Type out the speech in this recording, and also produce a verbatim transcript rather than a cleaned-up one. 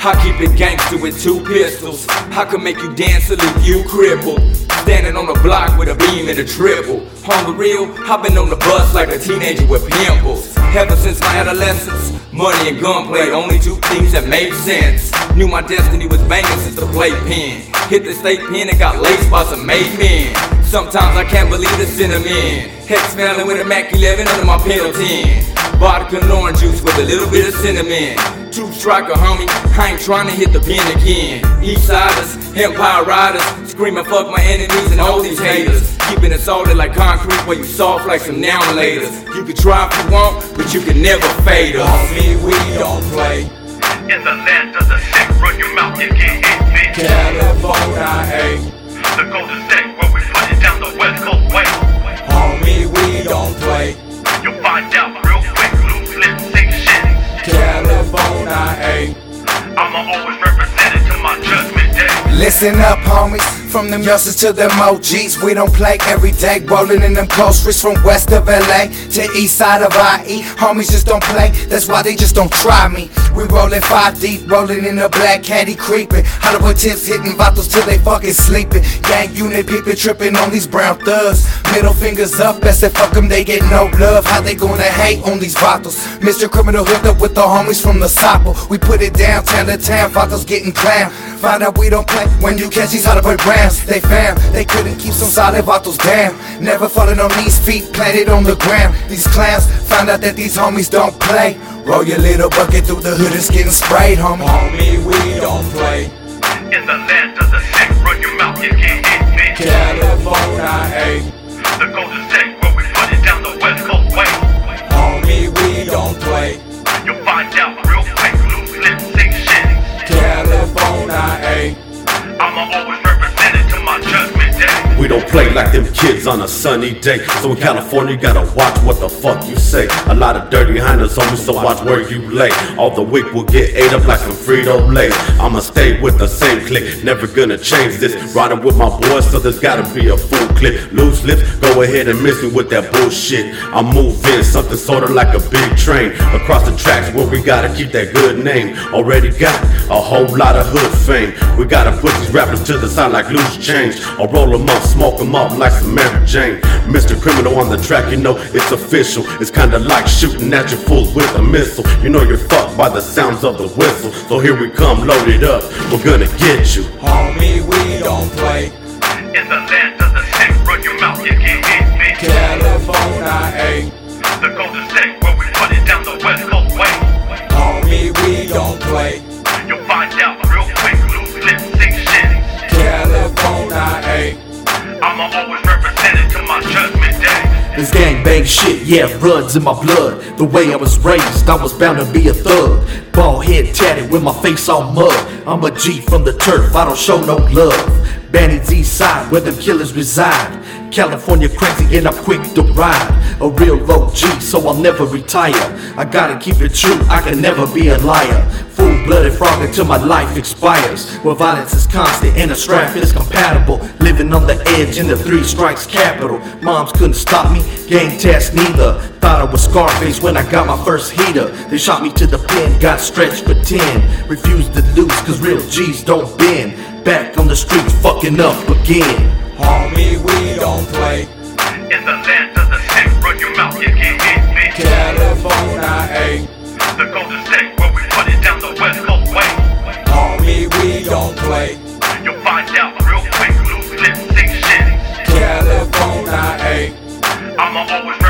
I keep it gangster with two pistols. I could make you dance or leave you crippled. Standing on the block with a beam and a triple. On the real, I've been on the bus like a teenager with pimples. Ever since my adolescence, money and gunplay, only two things that made sense. Knew my destiny was banging since the playpen. Hit the state pen and got lace spots and made men. Sometimes I can't believe the cinnamon. Hex smelling with a Mac eleven under my pedal ten. Vodka and orange juice with a little bit of cinnamon. True striker, homie, I ain't trying to hit the pen again. Eastsiders, Empire Riders, screaming fuck my enemies and all these haters. Keeping it solid like concrete where you soft like some now and laters. You can try if you want, but you can never fade us. Homie, we don't play. In the land of the sick, run your mouth, you can't hit me. California, the Golden State where we put it down the West Coast way. Homie, we don't play. You'll find out real quick, loose lips, sick shit. California, I'ma always represent it to my judgment day. Listen up, homies, from them youngsters to them O Gs. We don't play every day, rolling in them cold streets from west of L A to east side of I E. Homies just don't play, that's why they just don't try me. We rollin' five deep, rolling in a black caddy, creeping. Hollywood tips hitting bottles till they fucking sleeping. Gang unit people tripping on these brown thugs. Middle fingers up, best if fuck them, they get no love. How they gonna hate on these bottles? Mister Criminal hooked up with the homies from the Sapo. We put it down, town to town, bottles getting clown. Find out we don't play when you catch these Hollywood rounds. They found they couldn't keep some solid bottles down. Never falling on these feet, planted on the ground. These clowns found out that these homies don't play. Roll your little bucket through the hood, it's getting sprayed, homie. Homie, we don't play. In the land of the sick, run your mouth, you can't hit me. California, the Golden State where we put it down the West Coast way. Homie, we don't play. You'll find out real quick, loose lips, sick shit. California, I'ma always represent it to my judgment day. We don't play like them kids on a sunny day. So in California, you gotta watch what the fuck you say. A lot of dirty behind on me, so watch where you lay. All the week will get ate up like some Frito-Lay. I'ma stay with the same clique, never gonna change this. Riding with my boys, so there's gotta be a full clip. Loose lips, go ahead and miss me with that bullshit. I'm moving something sorta like a big train across the tracks where we gotta keep that good name. Already got a whole lot of hood fame. We gotta put these rappers to the side like loose change, or roll them up, smoke them up like some Mary Jane. Mister Criminal on the track, you know it's official. It's kinda like shooting at your fools with a missile. You know you're fucked by the sounds of the whistle. So here we come, loaded up, we're gonna get you. homie, we don't play. In the land of the sick, run your mouth, you can't hit me. California, the Golden State where we put it down the West Coast way. homie, we don't play. You'll find out real quick, loose lips, sick shit. California, I'ma always represent it to my judgment day. This gang bang shit, yeah, runs in my blood. The way I was raised, I was bound to be a thug. Bald head tatted with my face all mud. I'm a G from the turf, I don't show no love. Bandits east side, where them killers reside. California crazy and I'm quick to ride. A real O G, so I'll never retire. I gotta keep it true, I can never be a liar. Full-blooded frog until my life expires. Where violence is constant and the strap is compatible. Living on the edge in the three strikes capital. Moms couldn't stop me, gang test neither. Thought I was Scarface when I got my first heater. They shot me to the pen, got stretched for ten. Refused to lose cause real G's don't bend. Back on the streets fucking up again. homie, we don't play. In the land of the sick, run your mouth, you can't hit me. California, the Golden State where we put it down the West Coast way. homie, we don't play. You'll find out real quick, loose lips, sick shit. California, I'ma always